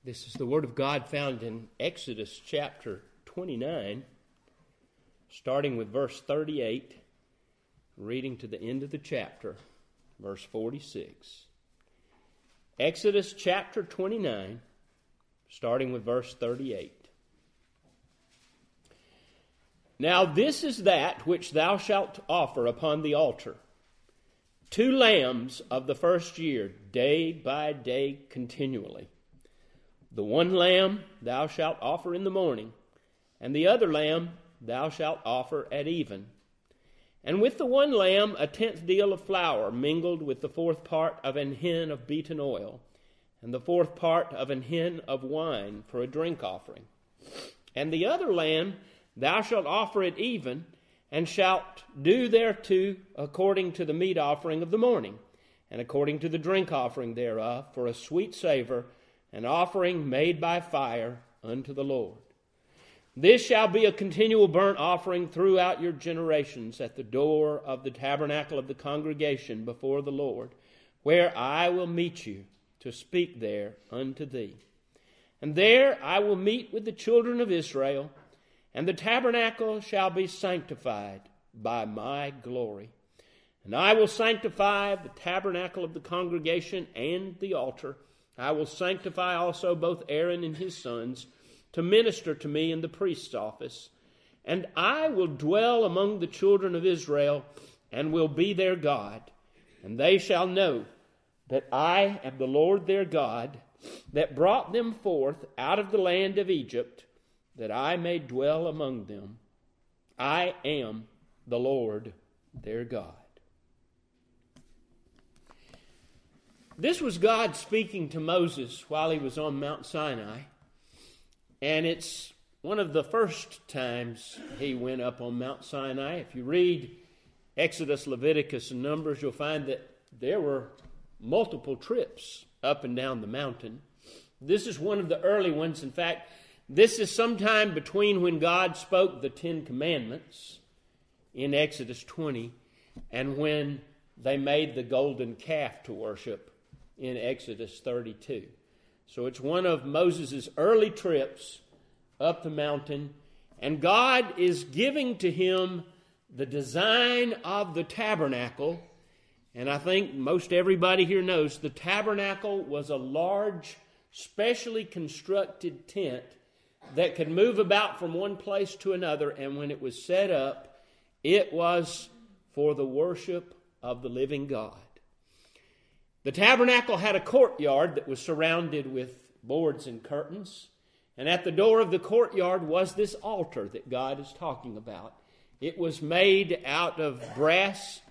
This is the Word of God found in Exodus chapter 29, starting with verse 38, reading to the end of the chapter, verse 46. Exodus chapter 29, starting with verse 38. Now this is that which thou shalt offer upon the altar: 2 lambs of the first year, day by day continually. The one lamb thou shalt offer in the morning, and the other lamb thou shalt offer at even. And with the one lamb 1/10 deal of flour mingled with the 4th part of an hin of beaten oil, and the 4th part of an hin of wine for a drink offering. And the other lamb thou shalt offer at even, and shalt do thereto according to the meat offering of the morning, and according to the drink offering thereof, for a sweet savor, an offering made by fire unto the Lord. This shall be a continual burnt offering throughout your generations at the door of the tabernacle of the congregation before the Lord, where I will meet you to speak there unto thee. And there I will meet with the children of Israel, and the tabernacle shall be sanctified by my glory. And I will sanctify the tabernacle of the congregation and the altar. I will sanctify also both Aaron and his sons to minister to me in the priest's office. And I will dwell among the children of Israel and will be their God. And they shall know that I am the Lord their God, that brought them forth out of the land of Egypt, that I may dwell among them. I am the Lord their God. This was God speaking to Moses while he was on Mount Sinai. And it's one of the first times he went up on Mount Sinai. If you read Exodus, Leviticus, and Numbers, you'll find that there were multiple trips up and down the mountain. This is one of the early ones. In fact, this is sometime between when God spoke the 10 Commandments in Exodus 20 and when they made the golden calf to worship in Exodus 32. So it's one of Moses' early trips up the mountain, and God is giving to him the design of the tabernacle. And I think most everybody here knows the tabernacle was a large, specially constructed tent that could move about from one place to another, and when it was set up, it was for the worship of the living God. The tabernacle had a courtyard that was surrounded with boards and curtains. And at the door of the courtyard was this altar that God is talking about. It was made out of brass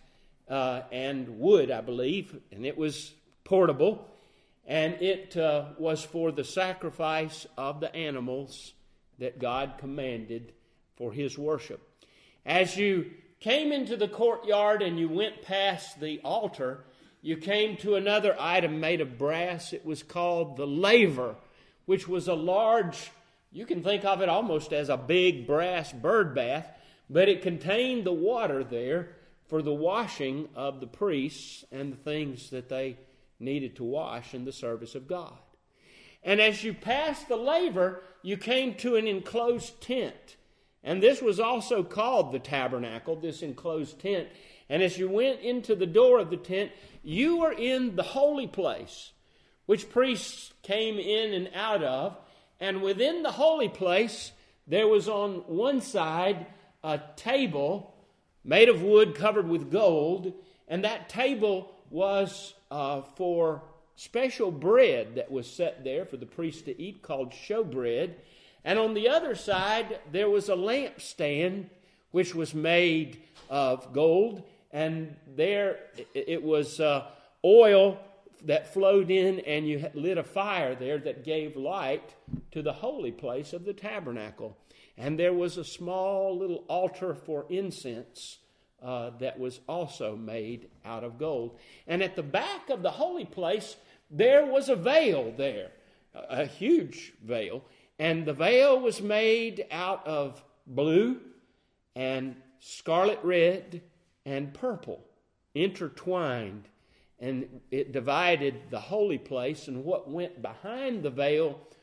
and wood, I believe, and it was portable. And it was for the sacrifice of the animals that God commanded for his worship. As you came into the courtyard and you went past the altar, you came to another item made of brass. It was called the laver, which was a large, you can think of it almost as a big brass bird bath, but it contained the water there for the washing of the priests and the things that they needed to wash in the service of God. And as you passed the laver, you came to an enclosed tent. And this was also called the tabernacle, this enclosed tent. And as you went into the door of the tent, you were in the holy place, which priests came in and out of. And within the holy place, there was on one side a table made of wood covered with gold. And that table was for special bread that was set there for the priest to eat, called showbread. And on the other side, there was a lampstand which was made of gold. And there it was oil that flowed in, and you lit a fire there that gave light to the holy place of the tabernacle. And there was a small little altar for incense that was also made out of gold. And at the back of the holy place, there was a veil there, a huge veil. And the veil was made out of blue and scarlet red and purple, intertwined, and it divided the holy place, and what went behind the veil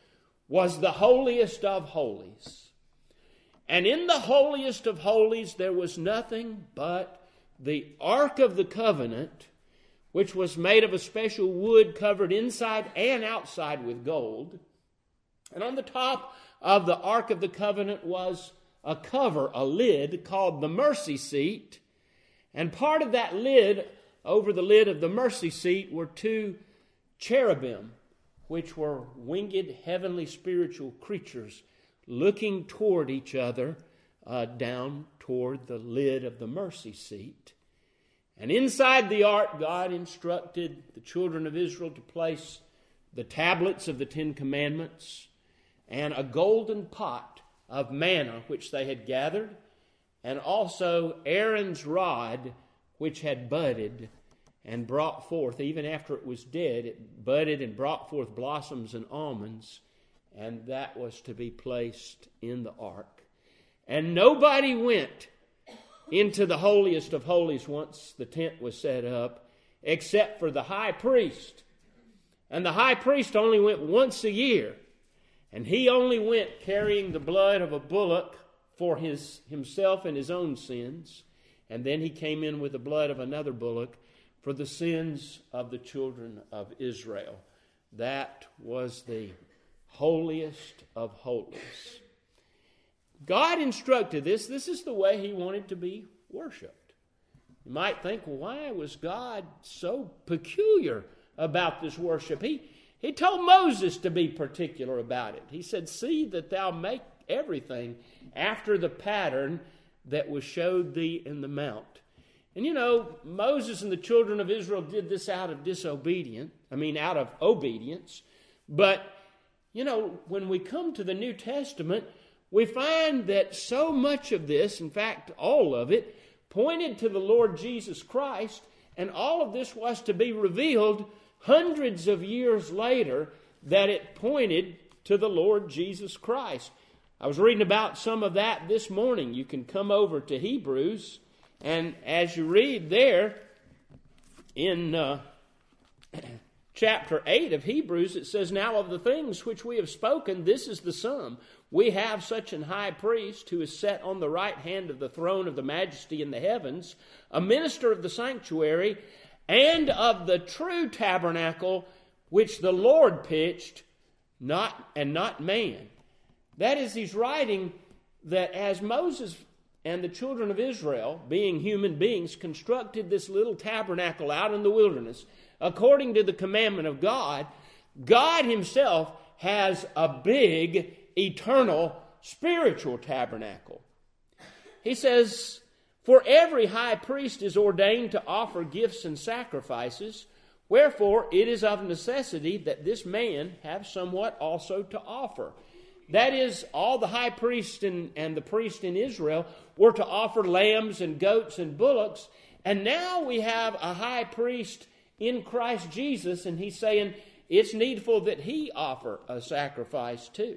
was the holiest of holies. And in the holiest of holies there was nothing but the Ark of the Covenant, which was made of a special wood covered inside and outside with gold. And on the top of the Ark of the Covenant was a cover, a lid, called the mercy seat. And part of that lid, over the lid of the mercy seat, were two cherubim, which were winged heavenly spiritual creatures looking toward each other down toward the lid of the mercy seat. And inside the ark, God instructed the children of Israel to place the tablets of the Ten Commandments and a golden pot of manna which they had gathered, and also Aaron's rod which had budded and brought forth, even after it was dead, it budded and brought forth blossoms and almonds, and that was to be placed in the ark. And nobody went into the holiest of holies once the tent was set up, except for the high priest. And the high priest only went once a year, and he only went carrying the blood of a bullock for himself and his own sins, and then he came in with the blood of another bullock for the sins of the children of Israel. That was the holiest of holies. God instructed this. This is the way he wanted to be worshiped. You might think, well, why was God so peculiar about this worship? He told Moses to be particular about it. He said, see that thou make everything after the pattern that was showed thee in the mount. And you know, Moses and the children of Israel did this out of obedience. But, you know, when we come to the New Testament, we find that so much of this, in fact, all of it, pointed to the Lord Jesus Christ, and all of this was to be revealed hundreds of years later, that it pointed to the Lord Jesus Christ. I was reading about some of that this morning. You can come over to Hebrews, and as you read there in chapter 8 of Hebrews, it says, now of the things which we have spoken, this is the sum. We have such an high priest who is set on the right hand of the throne of the majesty in the heavens, a minister of the sanctuary and of the true tabernacle which the Lord pitched, not man. That is, he's writing that as Moses and the children of Israel, being human beings, constructed this little tabernacle out in the wilderness, according to the commandment of God, God himself has a big, eternal, spiritual tabernacle. He says, for every high priest is ordained to offer gifts and sacrifices, wherefore it is of necessity that this man have somewhat also to offer. That is, all the high priests and the priests in Israel were to offer lambs and goats and bullocks. And now we have a high priest in Christ Jesus, and he's saying it's needful that he offer a sacrifice too.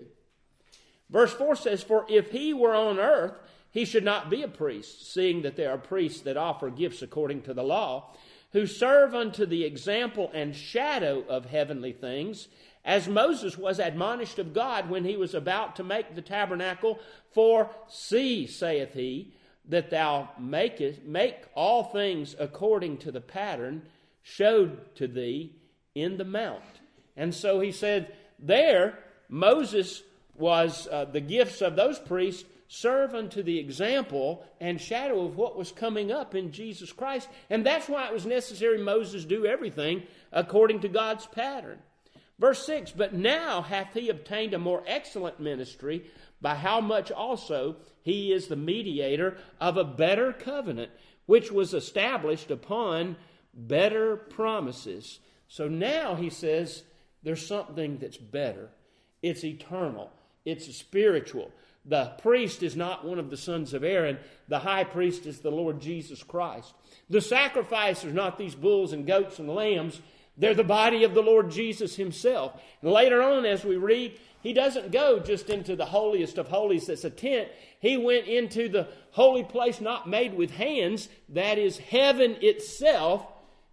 Verse 4 says, for if he were on earth, he should not be a priest, seeing that there are priests that offer gifts according to the law, who serve unto the example and shadow of heavenly things, as Moses was admonished of God when he was about to make the tabernacle. For see, saith he, that thou make all things according to the pattern showed to thee in the mount. And so he said there, Moses was the gifts of those priests serve unto the example and shadow of what was coming up in Jesus Christ. And that's why it was necessary Moses do everything according to God's pattern. Verse 6, but now hath he obtained a more excellent ministry, by how much also he is the mediator of a better covenant, which was established upon better promises. So now he says there's something that's better. It's eternal. It's spiritual. The priest is not one of the sons of Aaron. The high priest is the Lord Jesus Christ. The sacrifice is not these bulls and goats and lambs. They're the body of the Lord Jesus himself. And later on, as we read, he doesn't go just into the holiest of holies that's a tent. He went into the holy place not made with hands, that is heaven itself,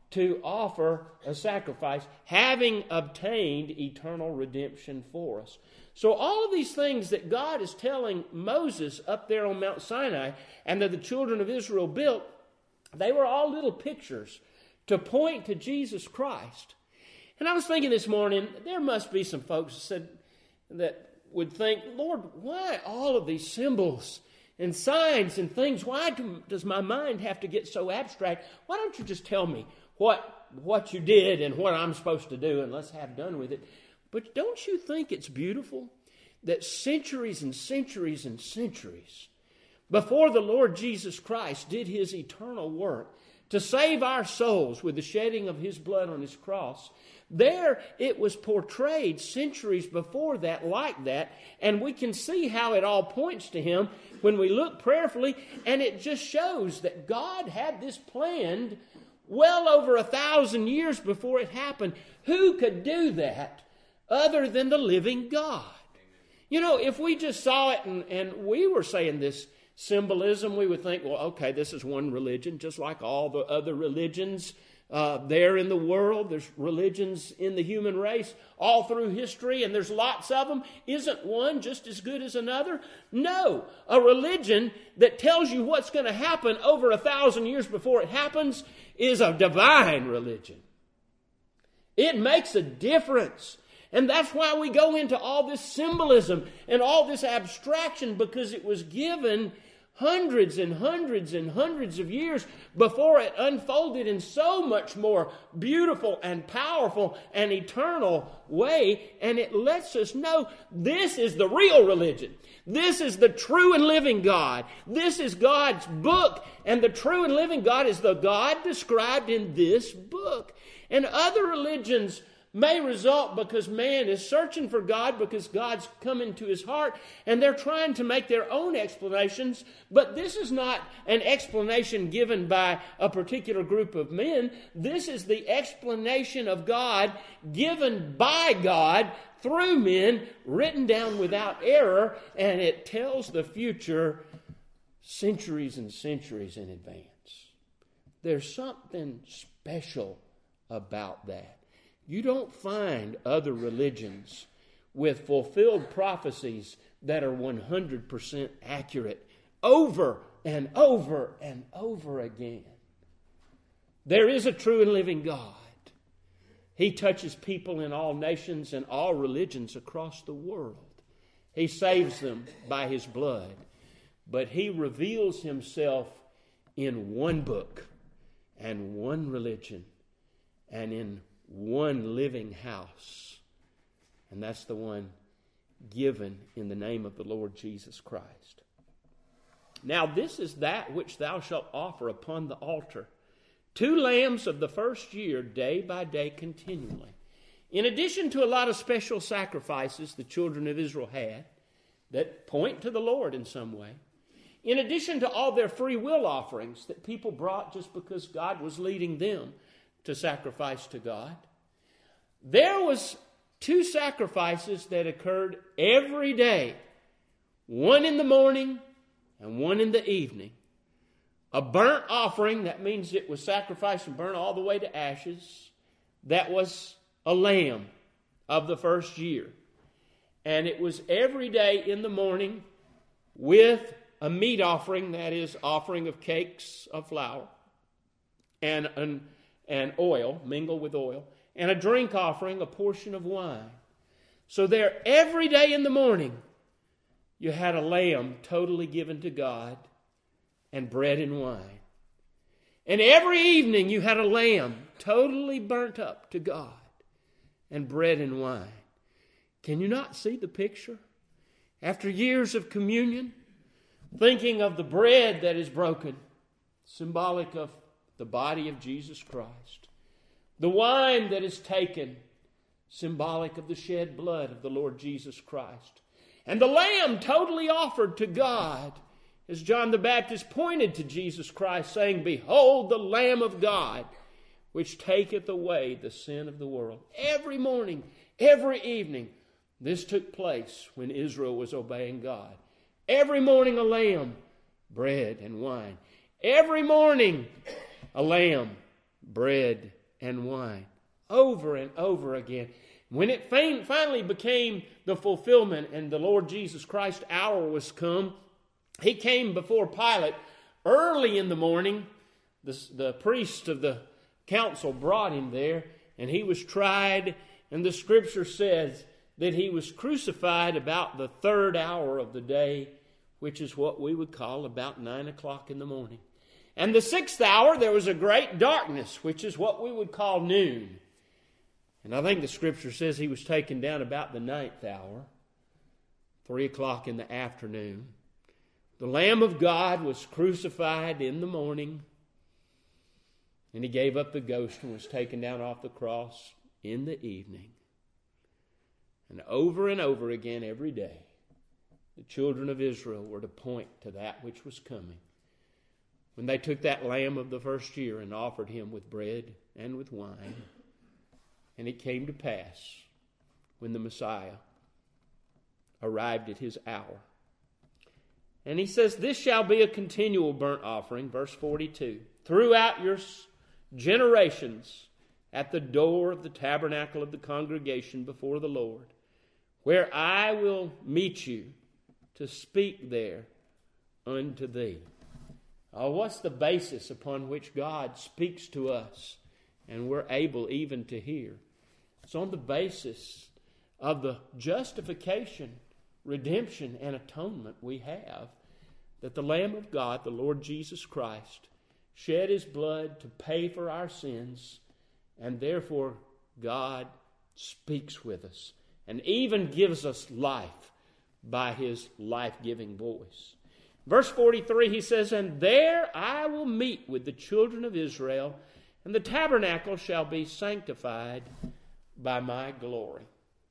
to offer a sacrifice, having obtained eternal redemption for us. So all of these things that God is telling Moses up there on Mount Sinai and that the children of Israel built, they were all little pictures to point to Jesus Christ. And I was thinking this morning, there must be some folks that would think, Lord, why all of these symbols and signs and things? Why does my mind have to get so abstract? Why don't you just tell me what you did and what I'm supposed to do, and let's have done with it? But don't you think it's beautiful that centuries and centuries and centuries before the Lord Jesus Christ did his eternal work to save our souls with the shedding of his blood on his cross, there it was portrayed centuries before that like that, and we can see how it all points to him when we look prayerfully, and it just shows that God had this planned well over 1,000 years before it happened. Who could do that other than the living God? You know, if we just saw it and we were saying this symbolism, we would think, well, okay, this is one religion, just like all the other religions there in the world. There's religions in the human race all through history, and there's lots of them. Isn't one just as good as another? No. A religion that tells you what's going to happen over 1,000 years before it happens is a divine religion. It makes a difference. And that's why we go into all this symbolism and all this abstraction, because it was given hundreds and hundreds and hundreds of years before it unfolded in so much more beautiful and powerful and eternal way. And it lets us know this is the real religion. This is the true and living God. This is God's book, and the true and living God is the God described in this book. And other religions may result because man is searching for God, because God's come into his heart, and they're trying to make their own explanations. But this is not an explanation given by a particular group of men. This is the explanation of God given by God through men, written down without error, and it tells the future centuries and centuries in advance. There's something special about that. You don't find other religions with fulfilled prophecies that are 100% accurate over and over and over again. There is a true and living God. He touches people in all nations and all religions across the world. He saves them by his blood. But he reveals himself in one book and one religion and in one living house, and that's the one given in the name of the Lord Jesus Christ. Now this is that which thou shalt offer upon the altar: 2 lambs of the first year, day by day continually. In addition to a lot of special sacrifices the children of Israel had that point to the Lord in some way, in addition to all their free will offerings that people brought just because God was leading them to sacrifice to God, there was 2 sacrifices that occurred every day, one in the morning and one in the evening. A burnt offering, that means it was sacrificed and burnt all the way to ashes. That was a lamb of the first year. And it was every day in the morning with a meat offering, that is, offering of cakes of flour and oil, mingled with oil, and a drink offering, a portion of wine. So there, every day in the morning, you had a lamb totally given to God, and bread and wine. And every evening you had a lamb totally burnt up to God, and bread and wine. Can you not see the picture? After years of communion, thinking of the bread that is broken, symbolic of the body of Jesus Christ. The wine that is taken, symbolic of the shed blood of the Lord Jesus Christ. And the lamb totally offered to God, as John the Baptist pointed to Jesus Christ, saying, "Behold the Lamb of God, which taketh away the sin of the world." Every morning, every evening, this took place when Israel was obeying God. Every morning a lamb, bread and wine. Every morning a lamb, bread and wine. Over and over again. When it finally became the fulfillment and the Lord Jesus Christ's hour was come, he came before Pilate early in the morning. The priest of the council brought him there, and he was tried, and the scripture says that he was crucified about the 3rd hour of the day, which is what we would call about 9 o'clock in the morning. And the 6th hour there was a great darkness, which is what we would call noon. And I think the scripture says he was taken down about the 9th hour, 3 o'clock in the afternoon. The Lamb of God was crucified in the morning, and he gave up the ghost and was taken down off the cross in the evening. And over again every day, the children of Israel were to point to that which was coming. When they took that lamb of the first year and offered him with bread and with wine, and it came to pass when the Messiah arrived at his hour. And he says, this shall be a continual burnt offering, verse 42, throughout your generations at the door of the tabernacle of the congregation before the Lord, where I will meet you to speak there unto thee. Oh, what's the basis upon which God speaks to us and we're able even to hear? It's on the basis of the justification, redemption, and atonement we have, that the Lamb of God, the Lord Jesus Christ, shed his blood to pay for our sins, and therefore God speaks with us and even gives us life by his life-giving voice. Verse 43, he says, and there I will meet with the children of Israel, and the tabernacle shall be sanctified by my glory.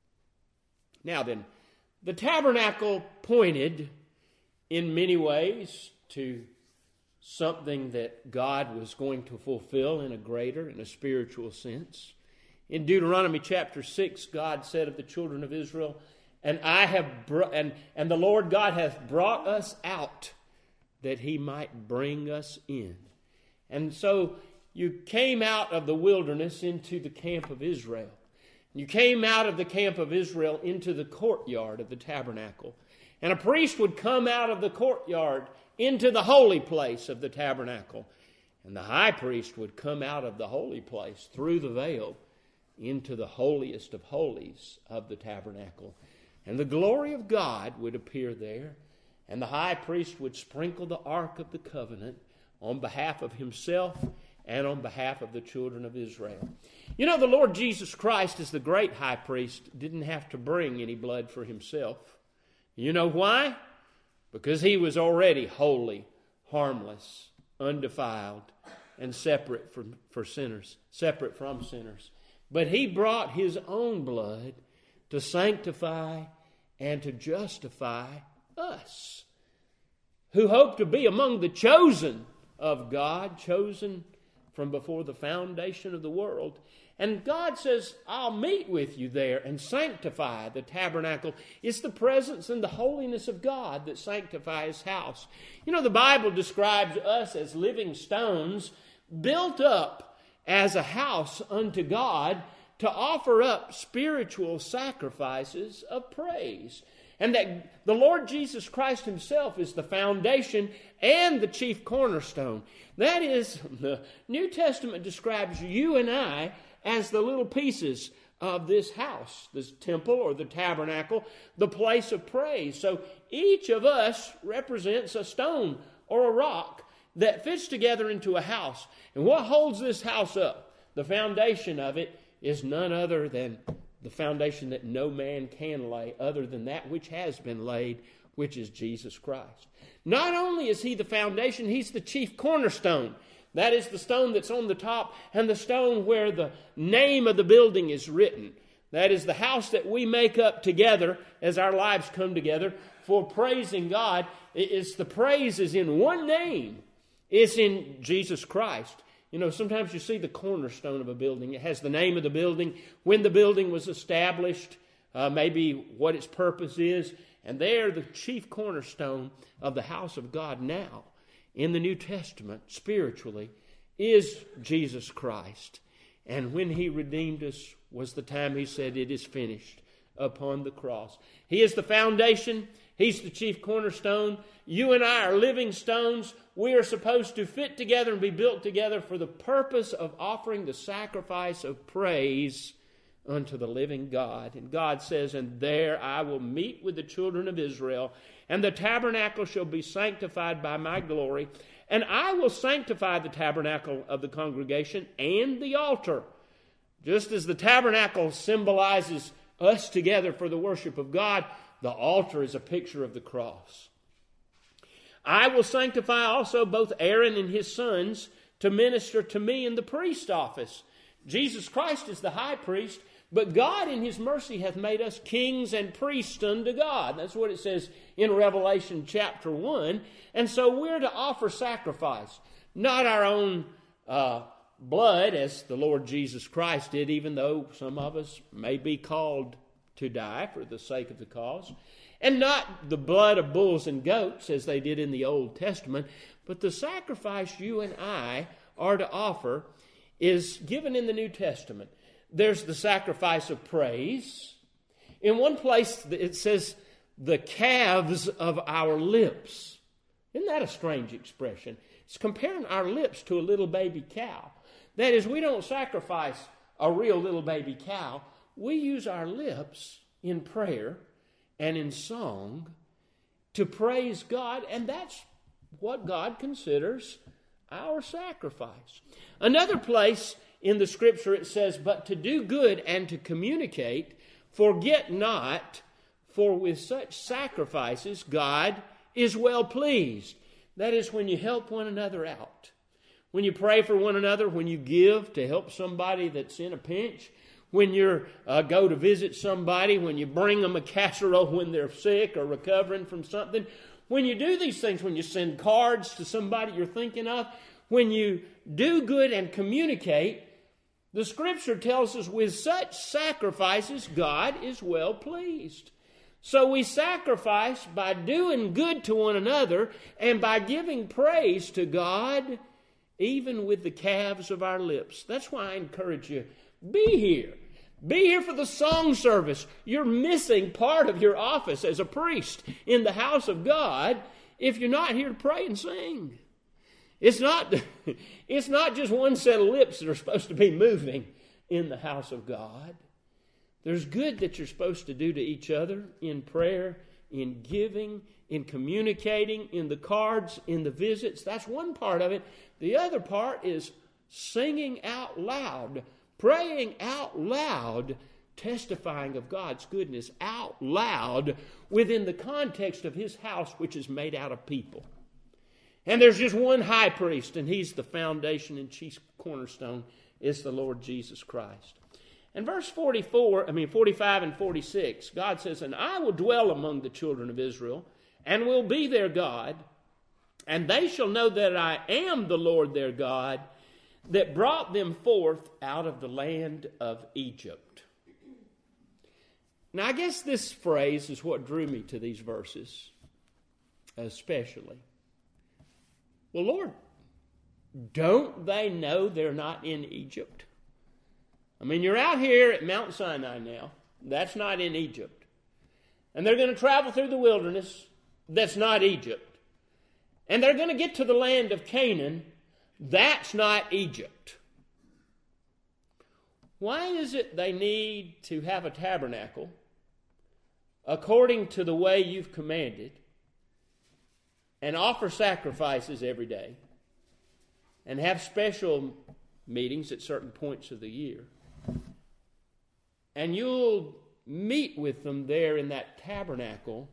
Now then, the tabernacle pointed in many ways to something that God was going to fulfill in a greater and a spiritual sense. In Deuteronomy chapter 6, God said of the children of Israel, and the Lord God hath brought us out that he might bring us in. And so you came out of the wilderness into the camp of Israel. You came out of the camp of Israel into the courtyard of the tabernacle. And a priest would come out of the courtyard into the holy place of the tabernacle. And the high priest would come out of the holy place through the veil into the holiest of holies of the tabernacle. And the glory of God would appear there. And the high priest would sprinkle the Ark of the Covenant on behalf of himself and on behalf of the children of Israel. You know, the Lord Jesus Christ, as the great high priest, didn't have to bring any blood for himself. You know why? Because he was already holy, harmless, undefiled, and separate from sinners. But he brought his own blood to sanctify and to justify us, who hope to be among the chosen of God, chosen from before the foundation of the world. And God says, I'll meet with you there and sanctify the tabernacle. It's the presence and the holiness of God that sanctify his house. You know, the Bible describes us as living stones built up as a house unto God to offer up spiritual sacrifices of praise. And that the Lord Jesus Christ himself is the foundation and the chief cornerstone. That is, the New Testament describes you and I as the little pieces of this house, this temple or the tabernacle, the place of praise. So each of us represents a stone or a rock that fits together into a house. And what holds this house up? The foundation of it is none other than the foundation that no man can lay other than that which has been laid, which is Jesus Christ. Not only is he the foundation, he's the chief cornerstone. That is the stone that's on the top and the stone where the name of the building is written. That is the house that we make up together as our lives come together for praising God. The praise is in one name. It's in Jesus Christ. You know, sometimes you see the cornerstone of a building. It has the name of the building, when the building was established, maybe what its purpose is. And there, the chief cornerstone of the house of God now, in the New Testament, spiritually, is Jesus Christ. And when he redeemed us was the time he said, "It is finished," upon the cross. He is the foundation. He's the chief cornerstone. You and I are living stones. We are supposed to fit together and be built together for the purpose of offering the sacrifice of praise unto the living God. And God says, "And there I will meet with the children of Israel, and the tabernacle shall be sanctified by my glory. And I will sanctify the tabernacle of the congregation and the altar." Just as the tabernacle symbolizes us together for the worship of God, the altar is a picture of the cross. "I will sanctify also both Aaron and his sons to minister to me in the priest office." Jesus Christ is the high priest, but God in his mercy hath made us kings and priests unto God. That's what it says in Revelation chapter 1. And so we're to offer sacrifice, not our own blood, as the Lord Jesus Christ did, even though some of us may be called to die for the sake of the cause, and not the blood of bulls and goats as they did in the Old Testament, but the sacrifice you and I are to offer is given in the New Testament. There's the sacrifice of praise. In one place it says, "the calves of our lips." Isn't that a strange expression? It's comparing our lips to a little baby cow. That is, we don't sacrifice a real little baby cow. We use our lips in prayer and in song to praise God, and that's what God considers our sacrifice. Another place in the Scripture it says, "But to do good and to communicate, forget not, for with such sacrifices God is well pleased." That is, when you help one another out, when you pray for one another, when you give to help somebody that's in a pinch, when you go to visit somebody, when you bring them a casserole when they're sick or recovering from something, when you do these things, when you send cards to somebody you're thinking of, when you do good and communicate, the Scripture tells us with such sacrifices God is well pleased. So we sacrifice by doing good to one another and by giving praise to God, even with the calves of our lips. That's why I encourage you, be here. Be here for the song service. You're missing part of your office as a priest in the house of God if you're not here to pray and sing. It's not just one set of lips that are supposed to be moving in the house of God. There's good that you're supposed to do to each other in prayer, in giving, in communicating, in the cards, in the visits. That's one part of it. The other part is singing out loud, praying out loud, testifying of God's goodness out loud within the context of His house, which is made out of people. And there's just one high priest, and He's the foundation and chief cornerstone, is the Lord Jesus Christ. In verse 45 and 46, God says, "And I will dwell among the children of Israel, and will be their God, and they shall know that I am the Lord their God, that brought them forth out of the land of Egypt." Now, I guess this phrase is what drew me to these verses, especially. Well, Lord, don't they know they're not in Egypt? I mean, you're out here at Mount Sinai now. That's not in Egypt. And they're going to travel through the wilderness. That's not Egypt. And they're going to get to the land of Canaan. That's not Egypt. Why is it they need to have a tabernacle according to the way you've commanded and offer sacrifices every day and have special meetings at certain points of the year? And you'll meet with them there in that tabernacle,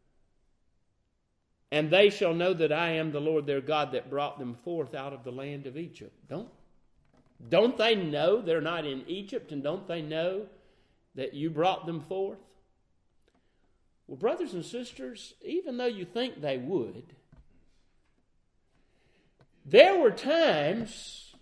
and they shall know that I am the Lord their God that brought them forth out of the land of Egypt. Don't they know they're not in Egypt, and don't they know that you brought them forth? Well, brothers and sisters, even though you think they would, there were times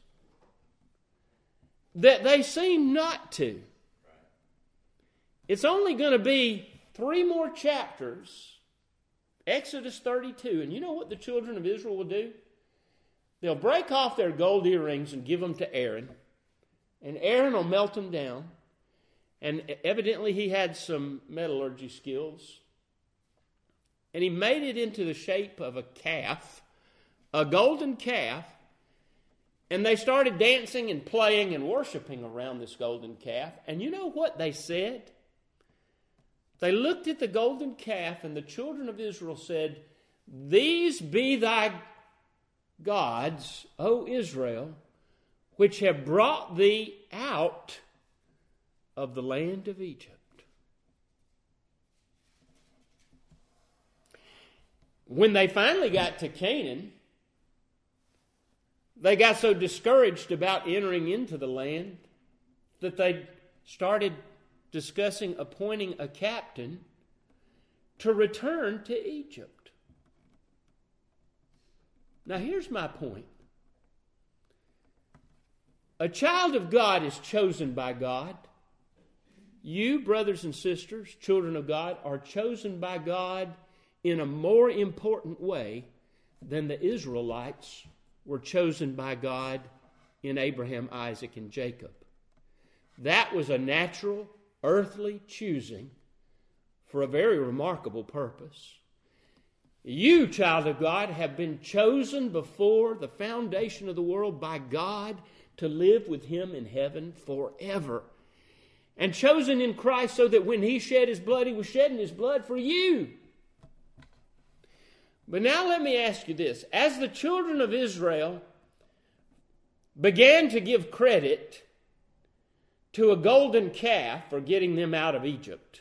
that they seemed not to. It's only going to be 3 more chapters, Exodus 32, and you know what the children of Israel will do? They'll break off their gold earrings and give them to Aaron, and Aaron will melt them down. And evidently he had some metallurgy skills. And he made it into the shape of a calf, a golden calf. And they started dancing and playing and worshiping around this golden calf. And you know what they said? They looked at the golden calf, and the children of Israel said, "These be thy gods, O Israel, which have brought thee out of the land of Egypt." When they finally got to Canaan, they got so discouraged about entering into the land that they started discussing appointing a captain to return to Egypt. Now here's my point. A child of God is chosen by God. You, brothers and sisters, children of God, are chosen by God in a more important way than the Israelites were chosen by God in Abraham, Isaac, and Jacob. That was a natural, earthly choosing for a very remarkable purpose. You, child of God, have been chosen before the foundation of the world by God to live with Him in heaven forever. And chosen in Christ so that when He shed His blood, He was shedding His blood for you. But now let me ask you this. As the children of Israel began to give credit to a golden calf for getting them out of Egypt,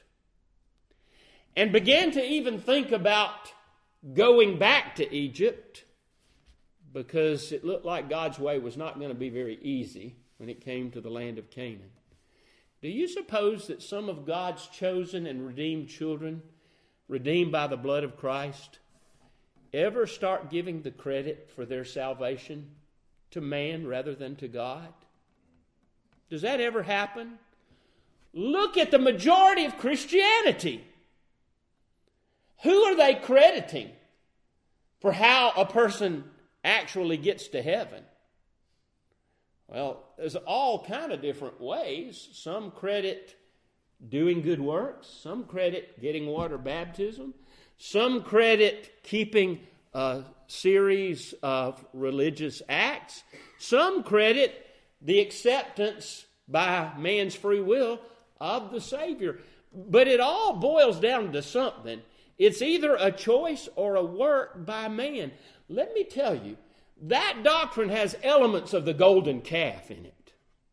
and began to even think about going back to Egypt, because it looked like God's way was not going to be very easy when it came to the land of Canaan. Do you suppose that some of God's chosen and redeemed children, redeemed by the blood of Christ, ever start giving the credit for their salvation to man rather than to God? Does that ever happen? Look at the majority of Christianity. Who are they crediting for how a person actually gets to heaven? Well, there's all kind of different ways. Some credit doing good works. Some credit getting water baptism. Some credit keeping a series of religious acts. Some credit the acceptance by man's free will of the Savior. But it all boils down to something. It's either a choice or a work by man. Let me tell you, that doctrine has elements of the golden calf in it.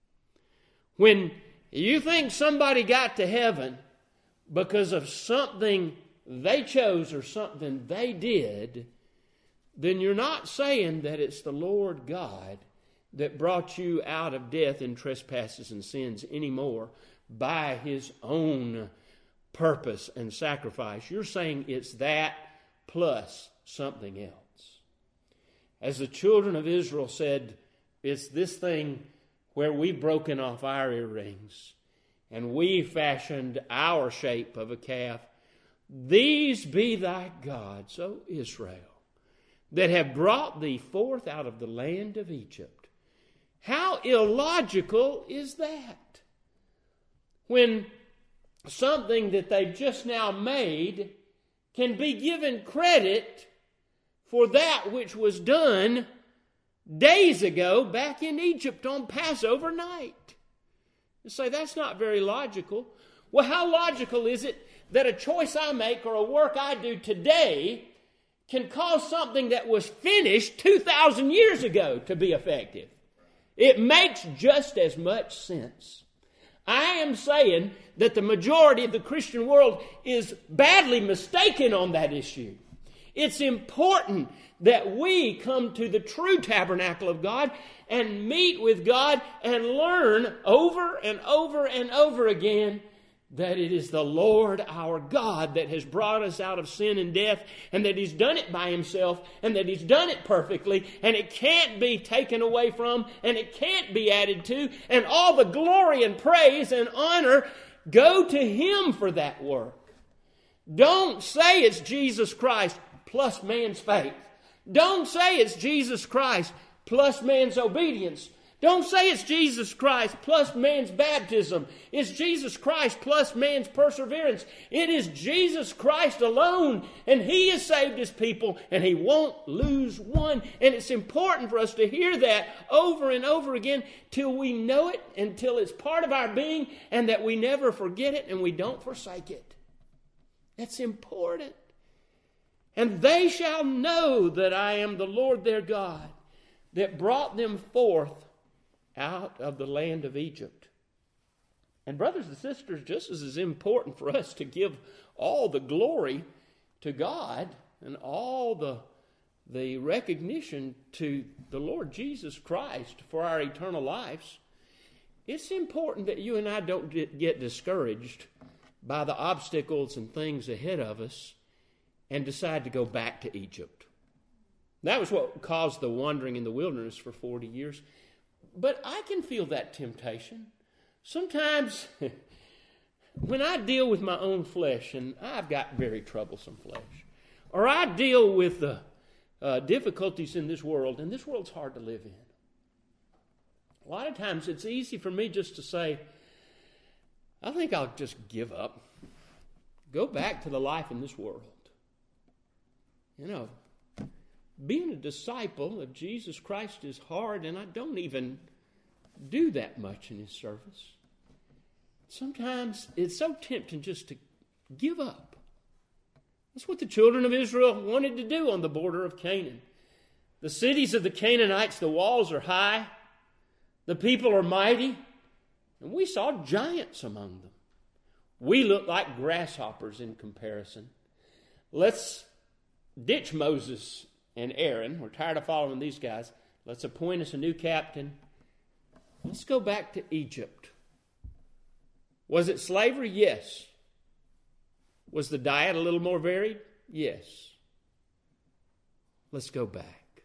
When you think somebody got to heaven because of something they chose or something they did, then you're not saying that it's the Lord God that brought you out of death and trespasses and sins anymore by His own purpose and sacrifice. You're saying it's that plus something else. As the children of Israel said, it's this thing where we've broken off our earrings and we fashioned our shape of a calf. These be thy gods, O Israel, that have brought thee forth out of the land of Egypt. How illogical is that? When something that they've just now made can be given credit for that which was done days ago back in Egypt on Passover night. You say, that's not very logical. Well, how logical is it that a choice I make or a work I do today can cause something that was finished 2,000 years ago to be effective? It makes just as much sense. I am saying that the majority of the Christian world is badly mistaken on that issue. It's important that we come to the true tabernacle of God and meet with God and learn over and over and over again that it is the Lord our God that has brought us out of sin and death, and that He's done it by Himself, and that He's done it perfectly, and it can't be taken away from, and it can't be added to, and all the glory and praise and honor go to Him for that work. Don't say it's Jesus Christ plus man's faith. Don't say it's Jesus Christ plus man's obedience. Don't say it's Jesus Christ plus man's baptism. It's Jesus Christ plus man's perseverance. It is Jesus Christ alone, and He has saved His people, and He won't lose one. And it's important for us to hear that over and over again till we know it, until it's part of our being, and that we never forget it and we don't forsake it. That's important. And they shall know that I am the Lord their God, that brought them forth out of the land of Egypt. And brothers and sisters, just as it's important for us to give all the glory to God and all the recognition to the Lord Jesus Christ for our eternal lives, it's important that you and I don't get discouraged by the obstacles and things ahead of us and decide to go back to Egypt. That was what caused the wandering in the wilderness for 40 years. But I can feel that temptation. Sometimes when I deal with my own flesh, and I've got very troublesome flesh, or I deal with the difficulties in this world, and this world's hard to live in. A lot of times it's easy for me just to say, I think I'll just give up. Go back to the life in this world. You know, being a disciple of Jesus Christ is hard, and I don't even do that much in His service. Sometimes it's so tempting just to give up. That's what the children of Israel wanted to do on the border of Canaan. The cities of the Canaanites, the walls are high, the people are mighty, and we saw giants among them. We look like grasshoppers in comparison. Let's ditch Moses and Aaron. We're tired of following these guys. Let's appoint us a new captain. Let's go back to Egypt. Was it slavery? Yes. Was the diet a little more varied? Yes. Let's go back.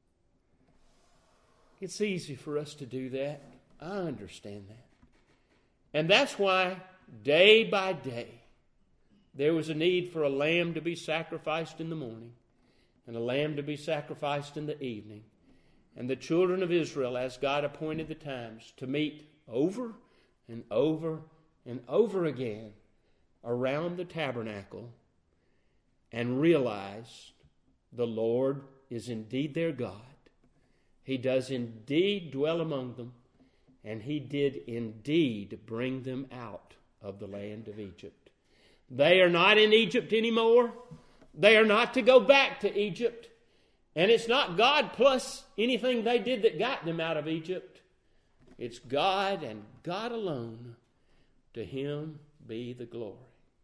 It's easy for us to do that. I understand that. And that's why day by day there was a need for a lamb to be sacrificed in the morning and a lamb to be sacrificed in the evening. And the children of Israel, as God appointed the times, to meet over and over and over again around the tabernacle and realize the Lord is indeed their God. He does indeed dwell among them, and He did indeed bring them out of the land of Egypt. They are not in Egypt anymore. They are not to go back to Egypt. And it's not God plus anything they did that got them out of Egypt. It's God and God alone. To Him be the glory.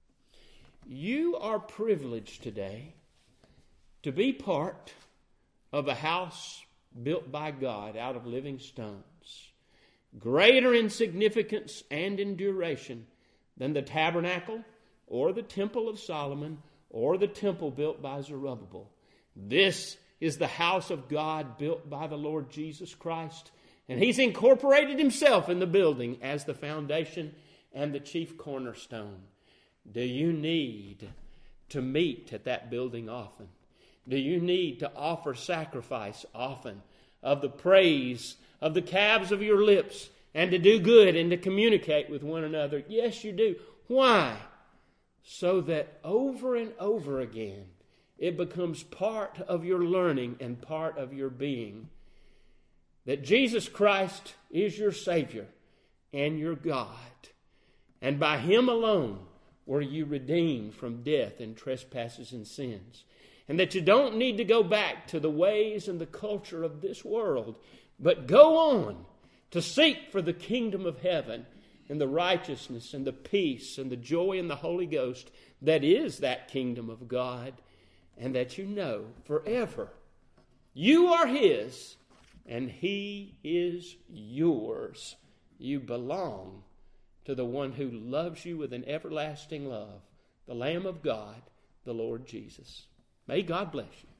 You are privileged today to be part of a house built by God out of living stones, greater in significance and in duration than the tabernacle or the temple of Solomon or the temple built by Zerubbabel. This is the house of God built by the Lord Jesus Christ, and He's incorporated Himself in the building as the foundation and the chief cornerstone. Do you need to meet at that building often? Do you need to offer sacrifice often of the praise of the calves of your lips and to do good and to communicate with one another? Yes, you do. Why? So that over and over again it becomes part of your learning and part of your being that Jesus Christ is your Savior and your God. And by Him alone were you redeemed from death and trespasses and sins. And that you don't need to go back to the ways and the culture of this world, but go on to seek for the kingdom of heaven and the righteousness and the peace and the joy in the Holy Ghost that is that kingdom of God, and that you know forever you are His and He is yours. You belong to the one who loves you with an everlasting love, the Lamb of God, the Lord Jesus. May God bless you.